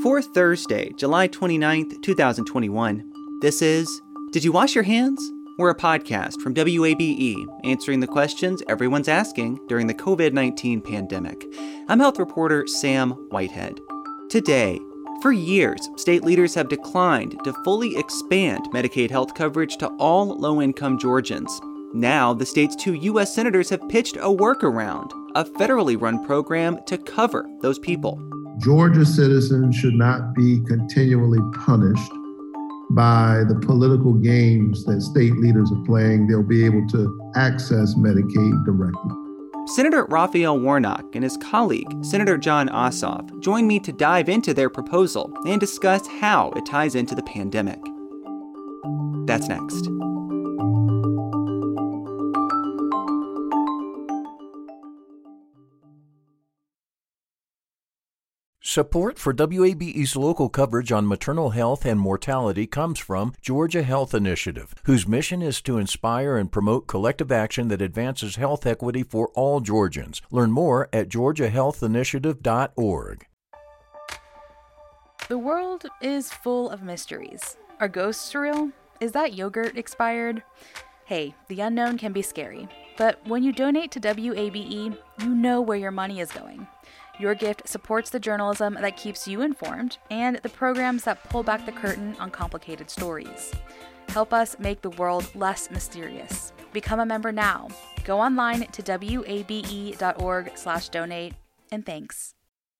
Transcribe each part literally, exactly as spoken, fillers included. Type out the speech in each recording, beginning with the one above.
For Thursday, July twenty-ninth, twenty twenty-one, this is Did You Wash Your Hands? We're a podcast from W A B E answering the questions everyone's asking during the covid nineteen pandemic. I'm health reporter Sam Whitehead. Today, for years, state leaders have declined to fully expand Medicaid health coverage to all low-income Georgians. Now, the state's two U S senators have pitched a workaround, a federally run program to cover those people. Georgia citizens should not be continually punished by the political games that state leaders are playing. They'll be able to access Medicaid directly. Senator Raphael Warnock and his colleague, Senator Jon Ossoff, join me to dive into their proposal and discuss how it ties into the pandemic. That's next. Support for W A B E's local coverage on maternal health and mortality comes from Georgia Health Initiative, whose mission is to inspire and promote collective action that advances health equity for all Georgians. Learn more at georgia health initiative dot org. The world is full of mysteries. Are ghosts real? Is that yogurt expired? Hey, the unknown can be scary, but when you donate to W A B E, you know where your money is going. Your gift supports the journalism that keeps you informed and the programs that pull back the curtain on complicated stories. Help us make the world less mysterious. Become a member now. Go online to W A B E dot org slash donate, and thanks.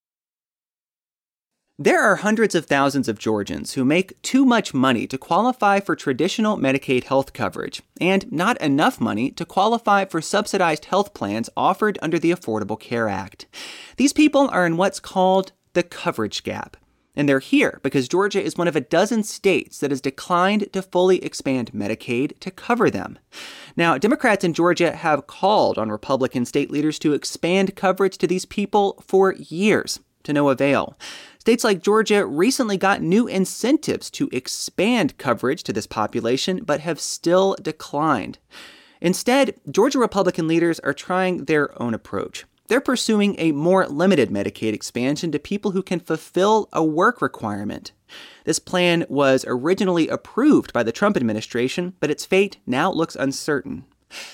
There are hundreds of thousands of Georgians who make too much money to qualify for traditional Medicaid health coverage, and not enough money to qualify for subsidized health plans offered under the Affordable Care Act. These people are in what's called the coverage gap. And they're here because Georgia is one of a dozen states that has declined to fully expand Medicaid to cover them. Now, Democrats in Georgia have called on Republican state leaders to expand coverage to these people for years, to no avail. States like Georgia recently got new incentives to expand coverage to this population, but have still declined. Instead, Georgia Republican leaders are trying their own approach. They're pursuing a more limited Medicaid expansion to people who can fulfill a work requirement. This plan was originally approved by the Trump administration, but its fate now looks uncertain.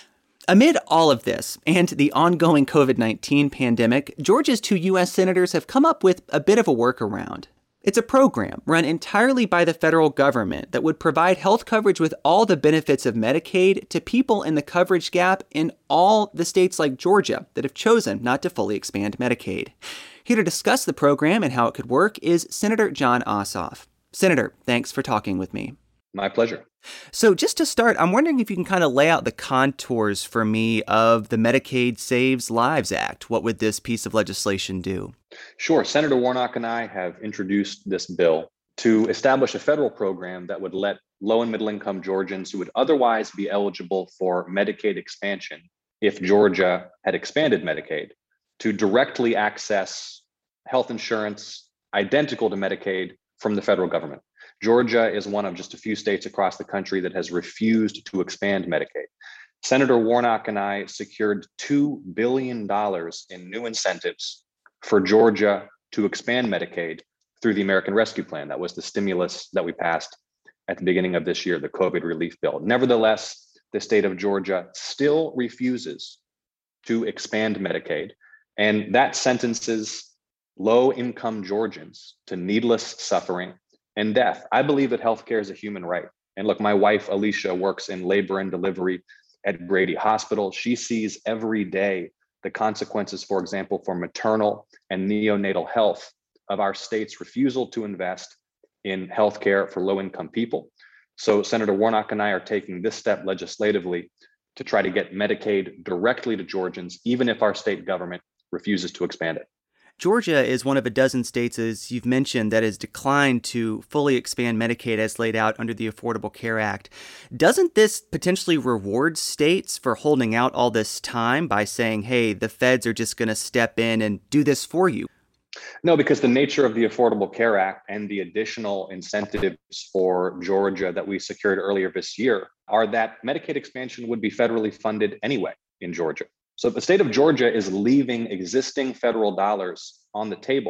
Amid all of this and the ongoing covid nineteen pandemic, Georgia's two U S senators have come up with a bit of a workaround. It's a program run entirely by the federal government that would provide health coverage with all the benefits of Medicaid to people in the coverage gap in all the states like Georgia that have chosen not to fully expand Medicaid. Here to discuss the program and how it could work is Senator Jon Ossoff. Senator, thanks for talking with me. My pleasure. So just to start, I'm wondering if you can kind of lay out the contours for me of the Medicaid Saves Lives Act. What would this piece of legislation do? Sure. Senator Warnock and I have introduced this bill to establish a federal program that would let low and middle income Georgians who would otherwise be eligible for Medicaid expansion, if Georgia had expanded Medicaid, to directly access health insurance identical to Medicaid from the federal government. Georgia is one of just a few states across the country that has refused to expand Medicaid. Senator Warnock and I secured two billion dollars in new incentives for Georgia to expand Medicaid through the American Rescue Plan. That was the stimulus that we passed at the beginning of this year, the COVID relief bill. Nevertheless, the state of Georgia still refuses to expand Medicaid, and that sentences low-income Georgians to needless suffering and death. I believe that healthcare is a human right. And look, my wife, Alicia, works in labor and delivery at Grady Hospital. She sees every day the consequences, for example, for maternal and neonatal health of our state's refusal to invest in healthcare for low-income people. So Senator Warnock and I are taking this step legislatively to try to get Medicaid directly to Georgians, even if our state government refuses to expand it. Georgia is one of a dozen states, as you've mentioned, that has declined to fully expand Medicaid as laid out under the Affordable Care Act. Doesn't this potentially reward states for holding out all this time by saying, hey, the feds are just going to step in and do this for you? No, because the nature of the Affordable Care Act and the additional incentives for Georgia that we secured earlier this year are that Medicaid expansion would be federally funded anyway in Georgia. So the state of Georgia is leaving existing federal dollars on the table,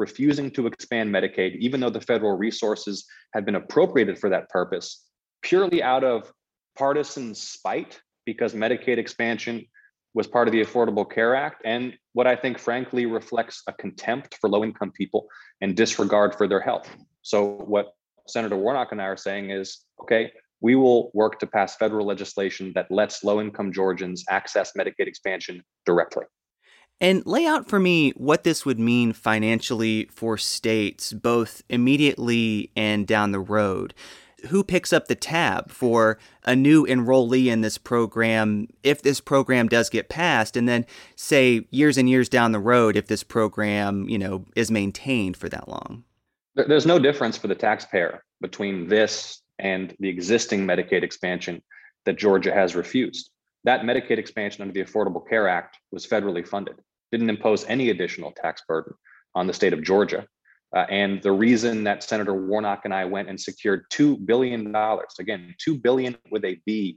refusing to expand Medicaid, even though the federal resources had been appropriated for that purpose, purely out of partisan spite, because Medicaid expansion was part of the Affordable Care Act, and what I think frankly reflects a contempt for low-income people and disregard for their health. So what Senator Warnock and I are saying is, okay, we will work to pass federal legislation that lets low-income Georgians access Medicaid expansion directly. And lay out for me what this would mean financially for states, both immediately and down the road. Who picks up the tab for a new enrollee in this program if this program does get passed, and then say years and years down the road if this program, you know, is maintained for that long? There's no difference for the taxpayer between this and the existing Medicaid expansion that Georgia has refused. That Medicaid expansion under the Affordable Care Act was federally funded, didn't impose any additional tax burden on the state of Georgia. Uh, and the reason that Senator Warnock and I went and secured two billion dollars, again, two billion dollars with a B,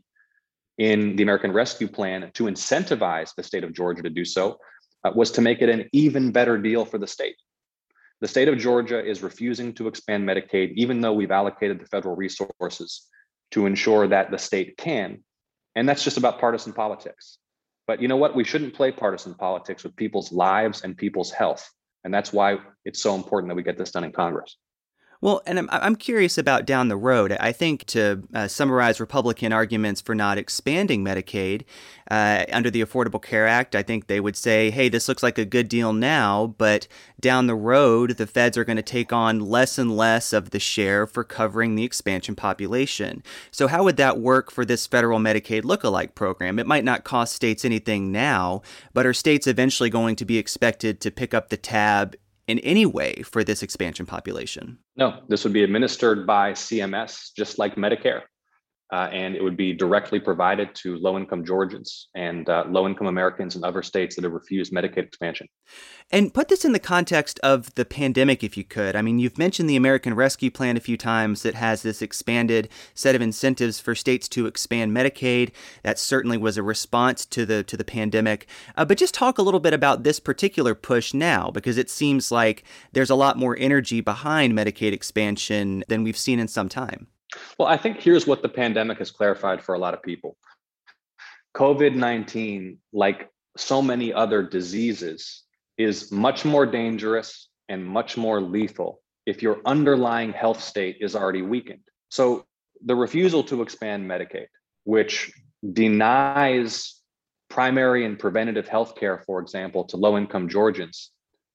in the American Rescue Plan to incentivize the state of Georgia to do so, uh, was to make it an even better deal for the state. The state of Georgia is refusing to expand Medicaid, even though we've allocated the federal resources to ensure that the state can. And that's just about partisan politics. But you know what? We shouldn't play partisan politics with people's lives and people's health. And that's why it's so important that we get this done in Congress. Well, and I'm, I'm curious about down the road. I think to uh, summarize Republican arguments for not expanding Medicaid uh, under the Affordable Care Act, I think they would say, hey, this looks like a good deal now, but down the road, the feds are going to take on less and less of the share for covering the expansion population. So how would that work for this federal Medicaid lookalike program? It might not cost states anything now, but are states eventually going to be expected to pick up the tab in any way for this expansion population? No, this would be administered by C M S, just like Medicare. Uh, and it would be directly provided to low-income Georgians and uh, low-income Americans in other states that have refused Medicaid expansion. And put this in the context of the pandemic, if you could. I mean, you've mentioned the American Rescue Plan a few times that has this expanded set of incentives for states to expand Medicaid. That certainly was a response to the to the pandemic. Uh, but just talk a little bit about this particular push now, because it seems like there's a lot more energy behind Medicaid expansion than we've seen in some time. Well, I think here's what the pandemic has clarified for a lot of people. COVID nineteen, like so many other diseases, is much more dangerous and much more lethal if your underlying health state is already weakened. So the refusal to expand Medicaid, which denies primary and preventative health care, for example, to low-income Georgians,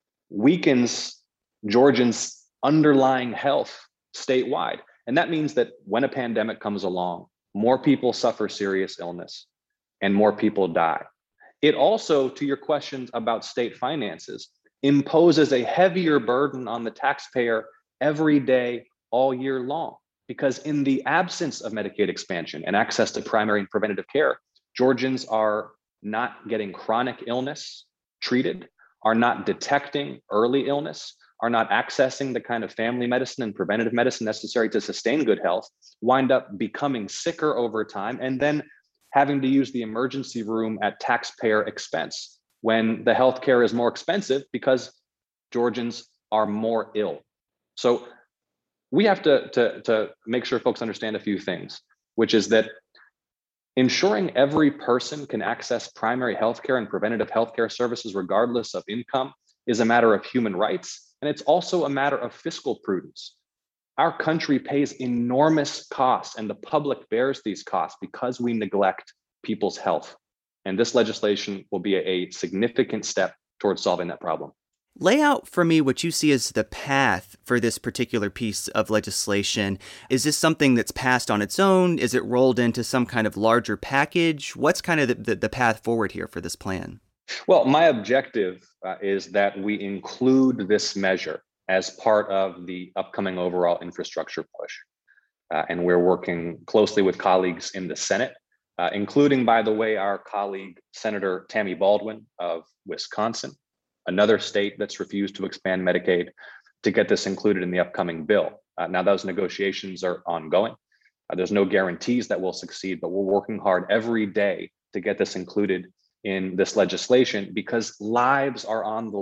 weakens Georgians' underlying health statewide. And that means that when a pandemic comes along, more people suffer serious illness and more people die. It also, to your questions about state finances, imposes a heavier burden on the taxpayer every day, all year long. Because in the absence of Medicaid expansion and access to primary and preventative care, Georgians are not getting chronic illness treated, are not detecting early illness, are not accessing the kind of family medicine and preventative medicine necessary to sustain good health, wind up becoming sicker over time, and then having to use the emergency room at taxpayer expense when the healthcare is more expensive because Georgians are more ill. So we have to, to, to make sure folks understand a few things, which is that ensuring every person can access primary healthcare and preventative healthcare services regardless of income is a matter of human rights. And it's also a matter of fiscal prudence. Our country pays enormous costs, and the public bears these costs because we neglect people's health. And this legislation will be a, a significant step towards solving that problem. Lay out for me what you see as the path for this particular piece of legislation. Is this something that's passed on its own? Is it rolled into some kind of larger package? What's kind of the, the, the path forward here for this plan? Well, my objective uh, is that we include this measure as part of the upcoming overall infrastructure push. Uh, and we're working closely with colleagues in the Senate, uh, including, by the way, our colleague, Senator Tammy Baldwin of Wisconsin, another state that's refused to expand Medicaid, to get this included in the upcoming bill. Uh, now, those negotiations are ongoing. Uh, there's no guarantees that we'll succeed, but we're working hard every day to get this included in this legislation because lives are on the line.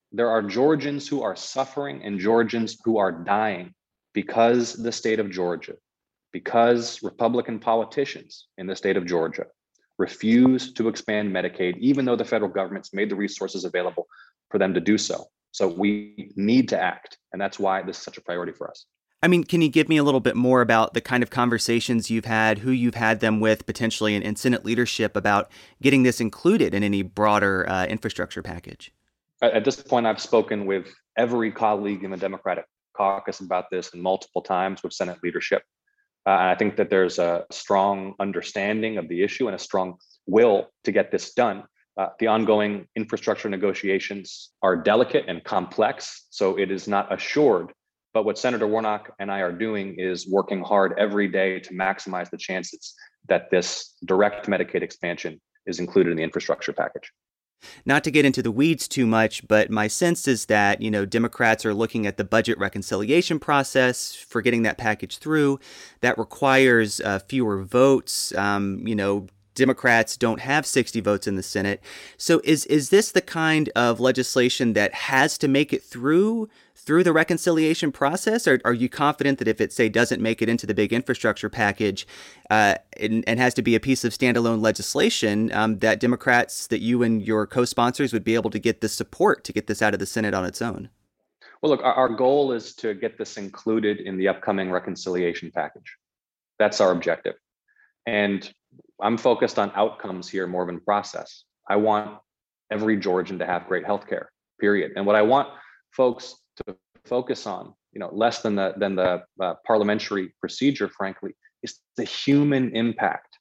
There are Georgians who are suffering and Georgians who are dying because the state of Georgia, because Republican politicians in the state of Georgia refuse to expand Medicaid, even though the federal government's made the resources available for them to do so. So we need to act. And that's why this is such a priority for us. I mean, can you give me a little bit more about the kind of conversations you've had, who you've had them with potentially in, in Senate leadership about getting this included in any broader uh, infrastructure package? At this point, I've spoken with every colleague in the Democratic caucus about this and multiple times with Senate leadership. Uh, and I think that there's a strong understanding of the issue and a strong will to get this done. Uh, the ongoing infrastructure negotiations are delicate and complex, so it is not assured. But what Senator Warnock and I are doing is working hard every day to maximize the chances that this direct Medicaid expansion is included in the infrastructure package. Not to get into the weeds too much, but my sense is that, you know, Democrats are looking at the budget reconciliation process for getting that package through. That requires uh, fewer votes. Um, you know, Democrats don't have sixty votes in the Senate. So is is this the kind of legislation that has to make it through through the reconciliation process? Or are you confident that if it, say, doesn't make it into the big infrastructure package uh, and, and has to be a piece of standalone legislation, um, that Democrats, that you and your co-sponsors would be able to get the support to get this out of the Senate on its own? Well, look, our, our goal is to get this included in the upcoming reconciliation package. That's our objective. And I'm focused on outcomes here more than process. I want every Georgian to have great health care, period. And what I want folks to focus on, you know, less than the than the uh, parliamentary procedure, frankly, is the human impact.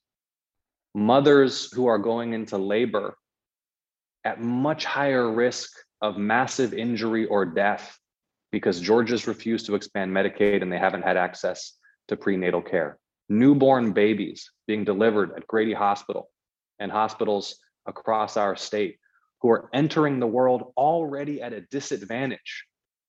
Mothers who are going into labor at much higher risk of massive injury or death because Georgia's refused to expand Medicaid and they haven't had access to prenatal care. Newborn babies being delivered at Grady Hospital and hospitals across our state who are entering the world already at a disadvantage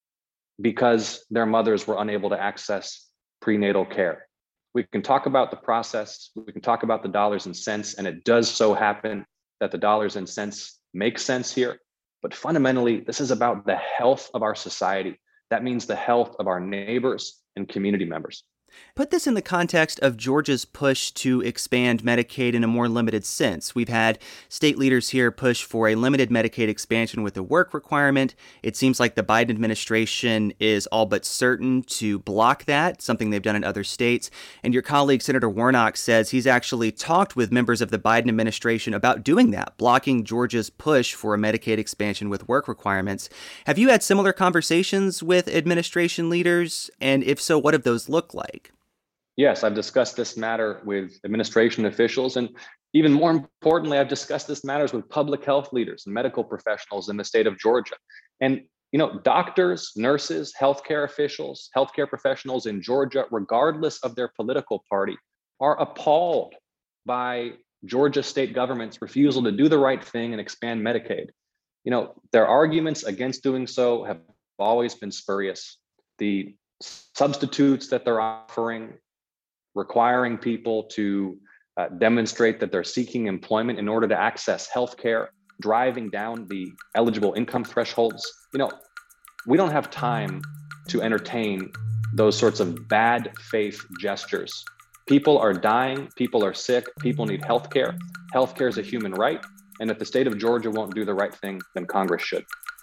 because their mothers were unable to access prenatal care. We can talk about the process, we can talk about the dollars and cents, and it does so happen that the dollars and cents make sense here. But fundamentally, this is about the health of our society. That means the health of our neighbors and community members. Put this in the context of Georgia's push to expand Medicaid in a more limited sense. We've had state leaders here push for a limited Medicaid expansion with a work requirement. It seems like the Biden administration is all but certain to block that, something they've done in other states. And your colleague, Senator Warnock, says he's actually talked with members of the Biden administration about doing that, blocking Georgia's push for a Medicaid expansion with work requirements. Have you had similar conversations with administration leaders? And if so, what have those looked like? Yes, I've discussed this matter with administration officials, and even more importantly, I've discussed this matters with public health leaders and medical professionals in the state of Georgia. And, you know, doctors, nurses, healthcare officials, healthcare professionals in Georgia, regardless of their political party, are appalled by Georgia state government's refusal to do the right thing and expand Medicaid. You know, their arguments against doing so have always been spurious. The substitutes that they're offering, requiring people to uh, demonstrate that they're seeking employment in order to access health care, driving down the eligible income thresholds. You know, we don't have time to entertain those sorts of bad faith gestures. People are dying, people are sick, people need health care. Health care is a human right. And if the state of Georgia won't do the right thing, then Congress should.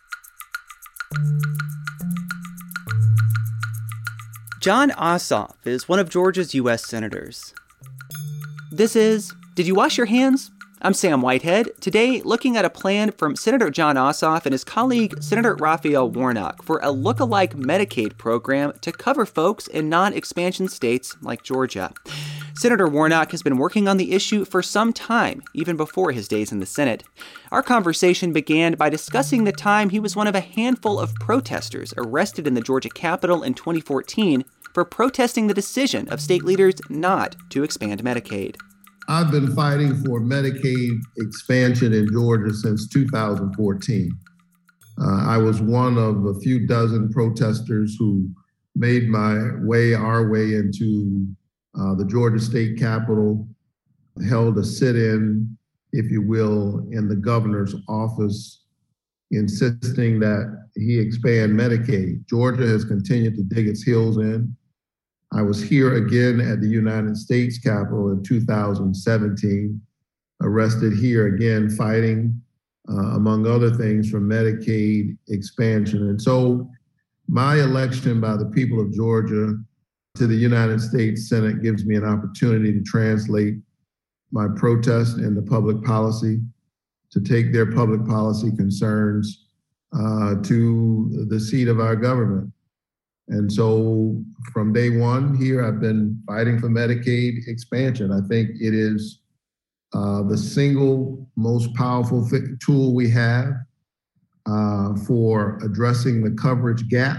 Jon Ossoff is one of Georgia's U S senators. This is Did You Wash Your Hands? I'm Sam Whitehead. Today, looking at a plan from Senator Jon Ossoff and his colleague, Senator Raphael Warnock, for a look-alike Medicaid program to cover folks in non-expansion states like Georgia. Senator Warnock has been working on the issue for some time, even before his days in the Senate. Our conversation began by discussing the time he was one of a handful of protesters arrested in the Georgia Capitol in twenty fourteen for protesting the decision of state leaders not to expand Medicaid. I've been fighting for Medicaid expansion in Georgia since two thousand fourteen. Uh, I was one of a few dozen protesters who made my way, our way into uh, the Georgia State Capitol, held a sit-in, if you will, in the governor's office insisting that he expand Medicaid. Georgia has continued to dig its heels in. I was here again at the United States Capitol in two thousand seventeen, arrested here again, fighting, uh, among other things, for Medicaid expansion. And so my election by the people of Georgia to the United States Senate gives me an opportunity to translate my protest into public policy, to take their public policy concerns uh, to the seat of our government. And so from day one here, I've been fighting for Medicaid expansion. I think it is uh, the single most powerful th- tool we have uh, for addressing the coverage gap.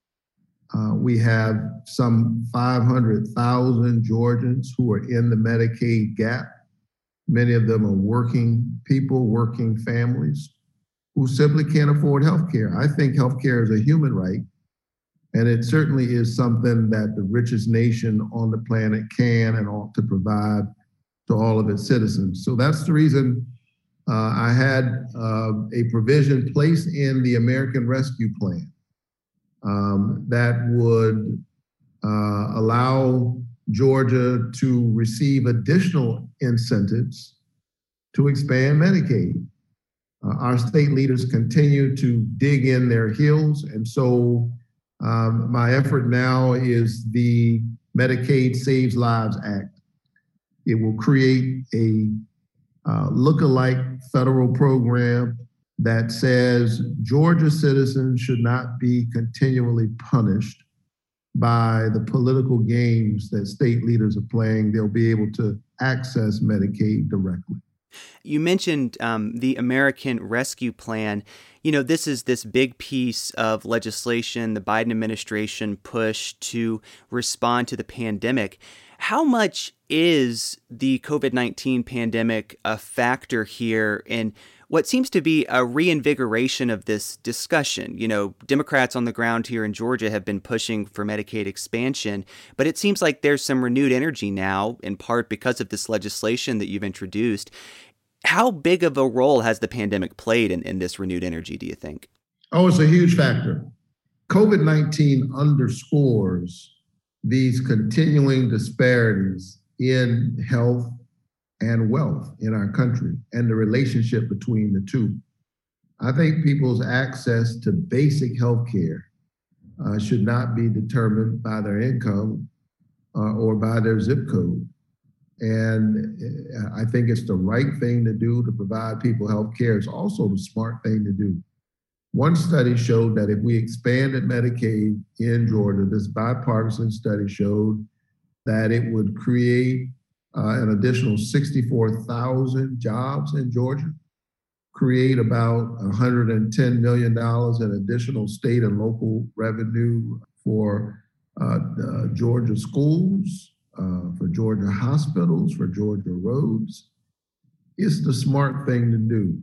Uh, we have some five hundred thousand Georgians who are in the Medicaid gap. Many of them are working people, working families who simply can't afford health care. I think health care is a human right, and it certainly is something that the richest nation on the planet can and ought to provide to all of its citizens. So that's the reason uh, I had uh, a provision placed in the American Rescue Plan um, that would uh, allow Georgia to receive additional incentives to expand Medicaid. Uh, our state leaders continue to dig in their heels, and so um, my effort now is the Medicaid Saves Lives Act. It will create a uh, look-alike federal program that says Georgia citizens should not be continually punished by the political games that state leaders are playing. They'll be able to access Medicaid directly. You mentioned um, the American Rescue Plan. You know, this is this big piece of legislation the Biden administration pushed to respond to the pandemic. How much is the COVID nineteen pandemic a factor here in what seems to be a reinvigoration of this discussion? You know, Democrats on the ground here in Georgia have been pushing for Medicaid expansion, but it seems like there's some renewed energy now, in part because of this legislation that you've introduced. How big of a role has the pandemic played in, in this renewed energy, do you think? Oh, it's a huge factor. COVID nineteen underscores these continuing disparities in health and wealth in our country and the relationship between the two. I think people's access to basic health care uh, should not be determined by their income uh, or by their zip code. And I think it's the right thing to do to provide people health care. It's also the smart thing to do. One study showed that if we expanded Medicaid in Georgia, this bipartisan study showed that it would create uh, an additional sixty-four thousand jobs in Georgia, create about one hundred ten million dollars in additional state and local revenue for uh, uh, Georgia schools, uh, for Georgia hospitals, for Georgia roads. It's the smart thing to do.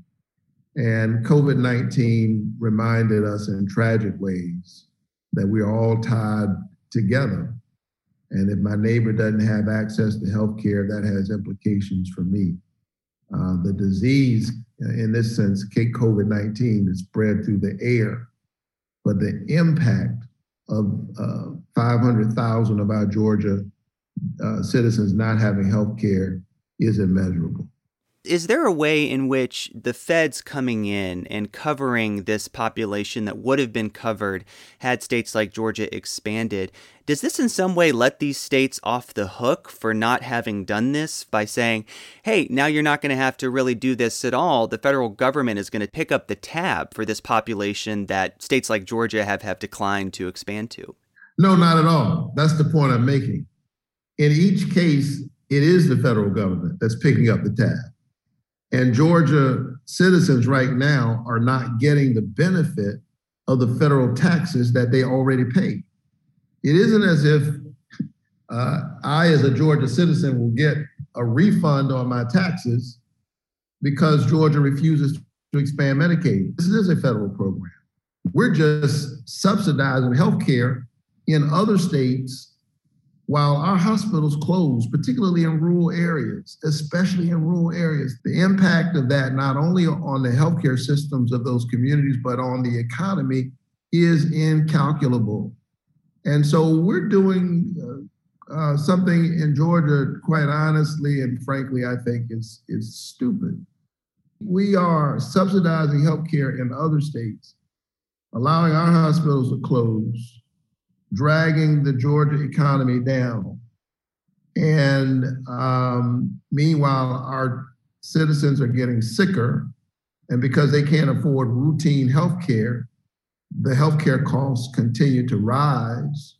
And COVID nineteen reminded us in tragic ways that we are all tied together. And if my neighbor doesn't have access to health care, that has implications for me. Uh, the disease, in this sense, COVID nineteen is spread through the air, but the impact of uh, five hundred thousand of our Georgia uh, citizens not having health care is immeasurable. Is there a way in which the feds coming in and covering this population that would have been covered had states like Georgia expanded, does this in some way let these states off the hook for not having done this by saying, hey, now you're not going to have to really do this at all. The federal government is going to pick up the tab for this population that states like Georgia have, have declined to expand to? No, not at all. That's the point I'm making. In each case, it is the federal government that's picking up the tab. And Georgia citizens right now are not getting the benefit of the federal taxes that they already pay. It isn't as if uh, I, as a Georgia citizen, will get a refund on my taxes because Georgia refuses to expand Medicaid. This is a federal program. We're just subsidizing healthcare in other states while our hospitals close, particularly in rural areas, especially in rural areas, the impact of that, not only on the healthcare systems of those communities, but on the economy is incalculable. And so we're doing uh, uh, something in Georgia, quite honestly, and frankly, I think is, is stupid. We are subsidizing healthcare in other states, allowing our hospitals to close, dragging the Georgia economy down. And um, meanwhile, our citizens are getting sicker. And because they can't afford routine health care, the healthcare costs continue to rise.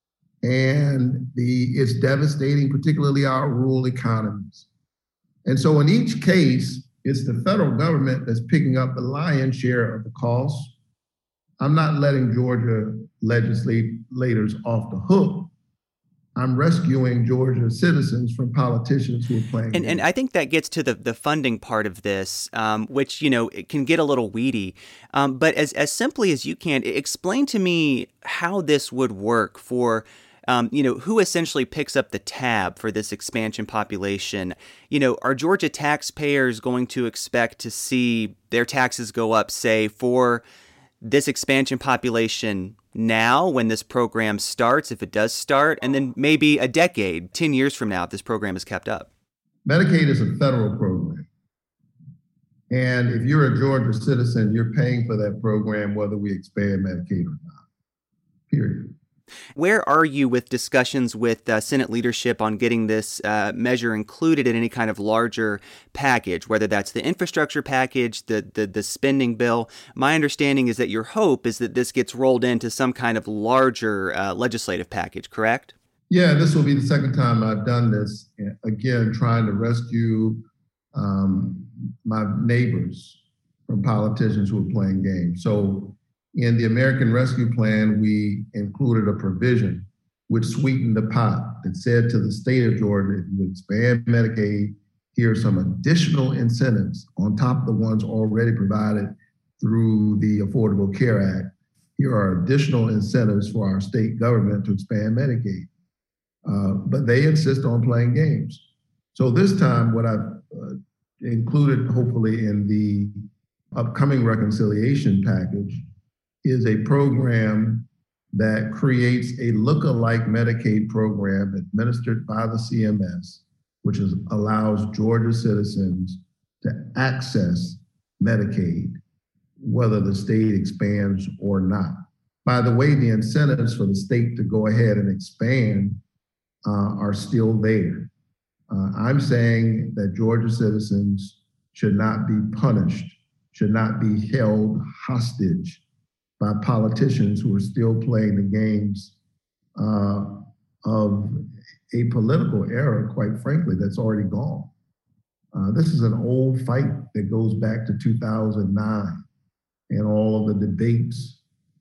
And the, it's devastating, particularly our rural economies. And so in each case, it's the federal government that's picking up the lion's share of the costs. I'm not letting Georgia legislators off the hook. I'm rescuing Georgia citizens from politicians who are playing. And, and I think that gets to the, the funding part of this, um, which, you know, it can get a little weedy. Um, but as, as simply as you can, explain to me how this would work for, um, you know, who essentially picks up the tab for this expansion population. You know, are Georgia taxpayers going to expect to see their taxes go up, say, for this expansion population now when this program starts, if it does start, and then maybe a decade, ten years from now, if this program is kept up? Medicaid is a federal program. And if you're a Georgia citizen, you're paying for that program, whether we expand Medicaid or not, period. Where are you with discussions with uh, Senate leadership on getting this uh, measure included in any kind of larger package, whether that's the infrastructure package, the, the the spending bill? My understanding is that your hope is that this gets rolled into some kind of larger uh, legislative package, correct? Yeah, this will be the second time I've done this, again, trying to rescue um, my neighbors from politicians who are playing games. So in the American Rescue Plan, we included a provision which sweetened the pot that said to the state of Georgia, if you expand Medicaid, here are some additional incentives on top of the ones already provided through the Affordable Care Act. Here are additional incentives for our state government to expand Medicaid. Uh, but they insist on playing games. So this time, what I've uh, included, hopefully, in the upcoming reconciliation package is a program that creates a look-alike Medicaid program administered by the C M S, which is, allows Georgia citizens to access Medicaid, whether the state expands or not. By the way, the incentives for the state to go ahead and expand uh, are still there. Uh, I'm saying that Georgia citizens should not be punished, should not be held hostage by politicians who are still playing the games uh, of a political era, quite frankly, that's already gone. Uh, this is an old fight that goes back to two thousand nine and all of the debates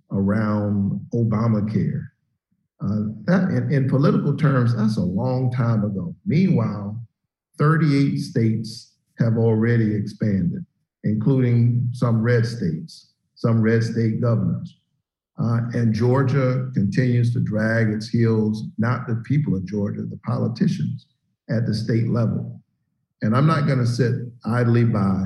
around Obamacare. Uh, that, in, in political terms, that's a long time ago. Meanwhile, thirty-eight states have already expanded, including some red states, some red state governors. Uh, and Georgia continues to drag its heels, not the people of Georgia, the politicians at the state level. And I'm not gonna sit idly by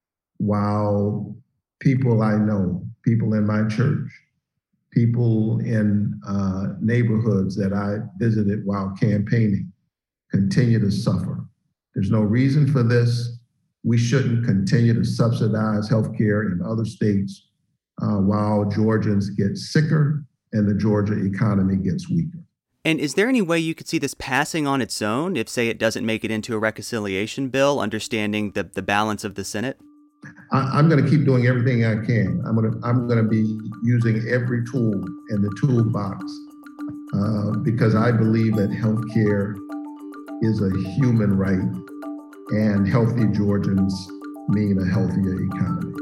while people I know, people in my church, people in uh, neighborhoods that I visited while campaigning continue to suffer. There's no reason for this. We shouldn't continue to subsidize healthcare in other states uh, while Georgians get sicker and the Georgia economy gets weaker. And is there any way you could see this passing on its own if, say, it doesn't make it into a reconciliation bill, understanding the, the balance of the Senate? I, I'm going to keep doing everything I can. I'm going to I'm going to be using every tool in the toolbox uh, because I believe that healthcare is a human right, and healthy Georgians mean a healthier economy.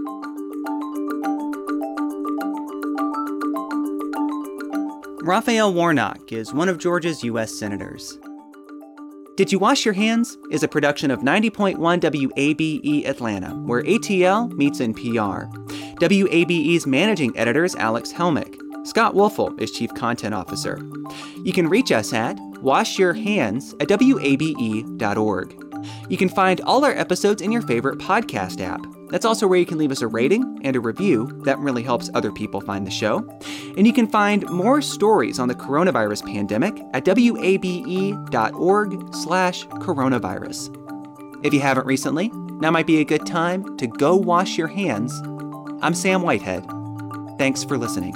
Raphael Warnock is one of Georgia's U S senators. Did You Wash Your Hands is a production of ninety point one W A B E Atlanta, where A T L meets N P R. W A B E's managing editor is Alex Helmick. Scott Wolfel is Chief Content Officer. You can reach us at washyourhands at W A B E dot org. You can find all our episodes in your favorite podcast app. That's also where you can leave us a rating and a review. That really helps other people find the show. And you can find more stories on the coronavirus pandemic at W A B E dot org slash coronavirus. If you haven't recently, now might be a good time to go wash your hands. I'm Sam Whitehead. Thanks for listening.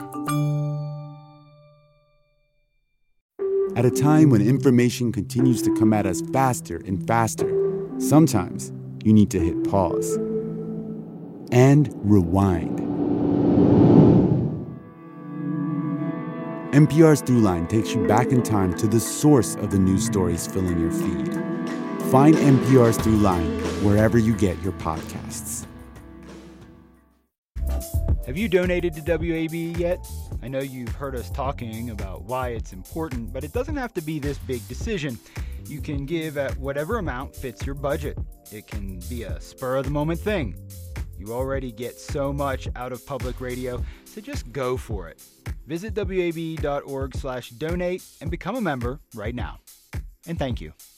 At a time when information continues to come at us faster and faster, sometimes you need to hit pause and rewind. N P R's Throughline takes you back in time to the source of the news stories filling your feed. Find N P R's Throughline wherever you get your podcasts. Have you donated to W A B E yet? I know you've heard us talking about why it's important, but it doesn't have to be this big decision. You can give at whatever amount fits your budget. It can be a spur-of-the-moment thing. You already get so much out of public radio, so just go for it. Visit W A B E dot org slash donate and become a member right now. And thank you.